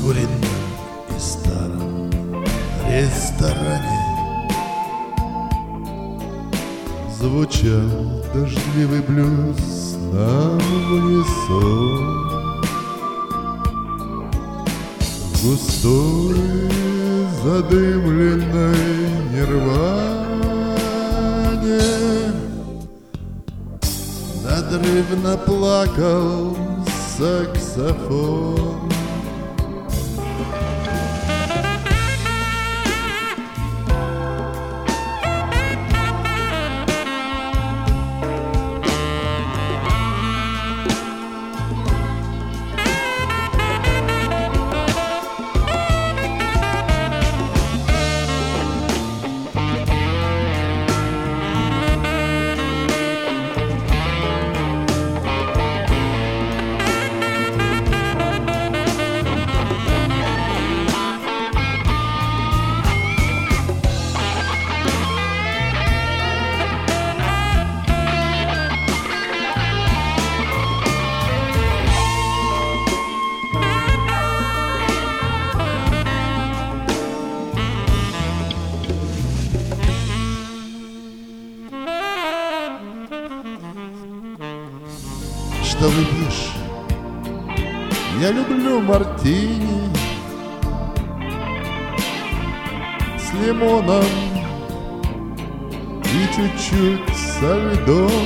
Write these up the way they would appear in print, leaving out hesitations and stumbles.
куренном и старом ресторане звучал дождливый блюз нам в унисон. В густой задымленной нирване надрывно плакал саксофон. Что выпьешь? Я люблю мартини с лимоном и чуть-чуть со льдом.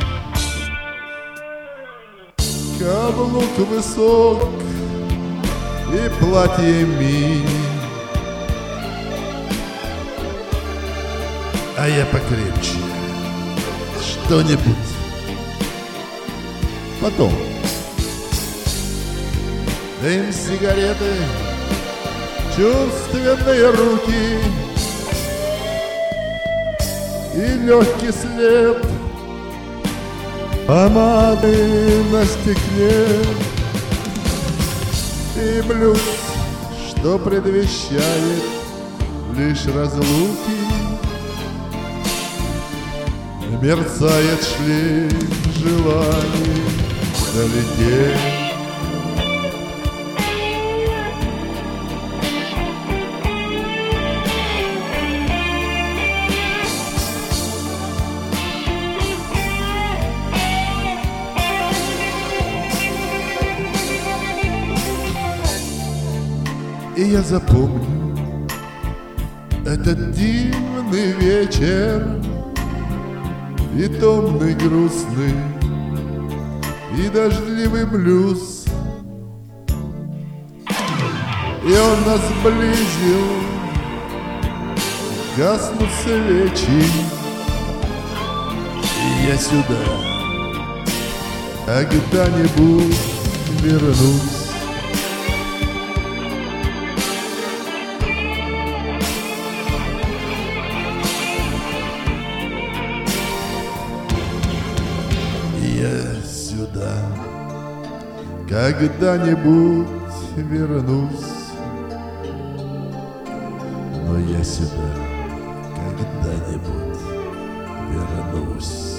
Каблук высок и платье мини, а я покрепче. Что-нибудь потом. Дым сигареты, чувственные руки и легкий след помады на стекле, и блюз, что предвещает лишь разлуки. Мерцает шлейф желаний долететь. И я запомню этот дивный вечер, и томный, грустный, и дождливый блюз. И он нас сблизил, гаснут свечи, и я сюда когда-нибудь вернусь. Я сюда когда-нибудь вернусь, но я сюда когда-нибудь вернусь.